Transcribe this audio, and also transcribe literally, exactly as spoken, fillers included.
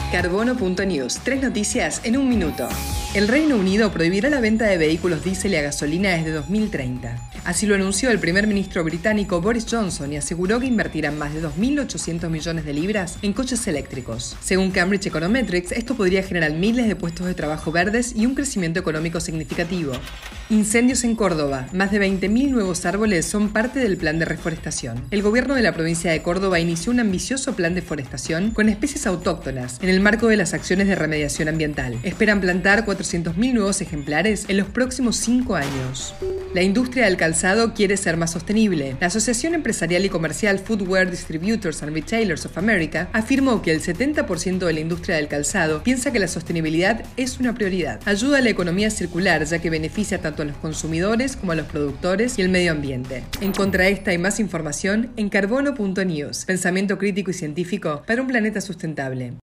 Carbono punto news. Tres noticias en un minuto. El Reino Unido prohibirá la venta de vehículos diésel y a gasolina desde dos mil treinta. Así lo anunció el primer ministro británico Boris Johnson y aseguró que invertirán más de dos mil ochocientos millones de libras en coches eléctricos. Según Cambridge Econometrics, esto podría generar miles de puestos de trabajo verdes y un crecimiento económico significativo. Incendios en Córdoba. Más de veinte mil nuevos árboles son parte del plan de reforestación. El gobierno de la provincia de Córdoba inició un ambicioso plan de forestación con especies autóctonas en el marco de las acciones de remediación ambiental. Esperan plantar cuatrocientos mil nuevos ejemplares en los próximos cinco años. La industria del calzado quiere ser más sostenible. La Asociación Empresarial y Comercial Footwear Distributors and Retailers of America afirmó que el setenta por ciento de la industria del calzado piensa que la sostenibilidad es una prioridad. Ayuda a la economía circular, ya que beneficia tanto a los consumidores como a los productores y el medio ambiente. Encontra esta y más información en Carbono punto news. Pensamiento crítico y científico para un planeta sustentable.